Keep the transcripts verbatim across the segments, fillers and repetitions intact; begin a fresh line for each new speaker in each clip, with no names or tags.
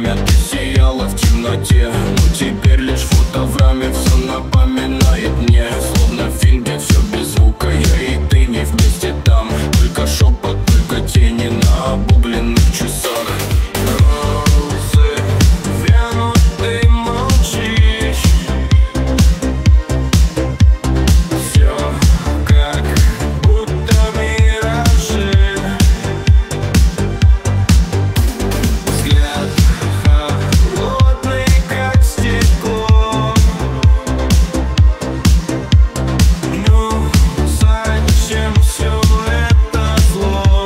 время ты сияла в темноте, но теперь лишь фото в раме все напоминает мне. Словно фильм, где все без звука, я и ты не вместе там. Только шепот, только тени на обугленных часах. Розы вянут, ты молчишь. Все как будто миражи. Взгляд холодный, как стекло. Ну, зачем все это зло?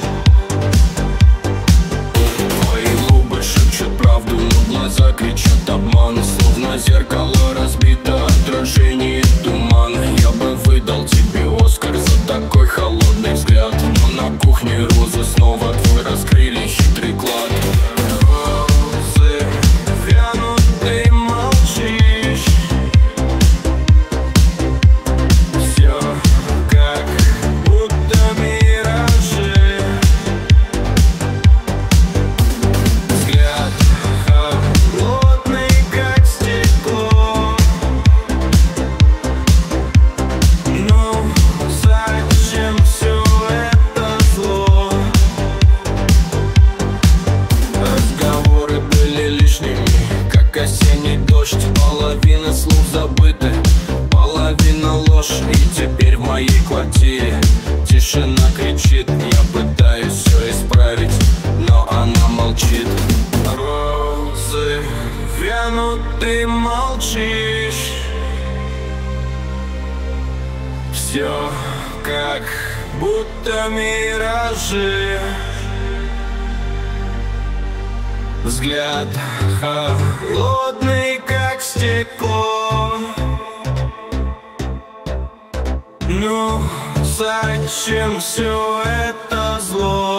Твои губы шепчут правду, но глаза кричат обман. Словно зеркало разбито, отражение туман. Я бы выдал тебе Оскар за такой холодный взгляд, но на кухне розы снова твой раскрыли хитрый клад. Розы вянут, ты молчишь. Все как будто миражи. Взгляд холодный, как стекло. Ну, зачем все это зло? Разговоры были лишними, как осенний дождь. Половина слов забыты, половина ложь. И теперь в моей квартире тишина кричит. Я пытаюсь все исправить, но она молчит. Розы вянут, ты молчишь. Все как будто миражи. Взгляд холодный, как стекло. Ну, зачем все это зло?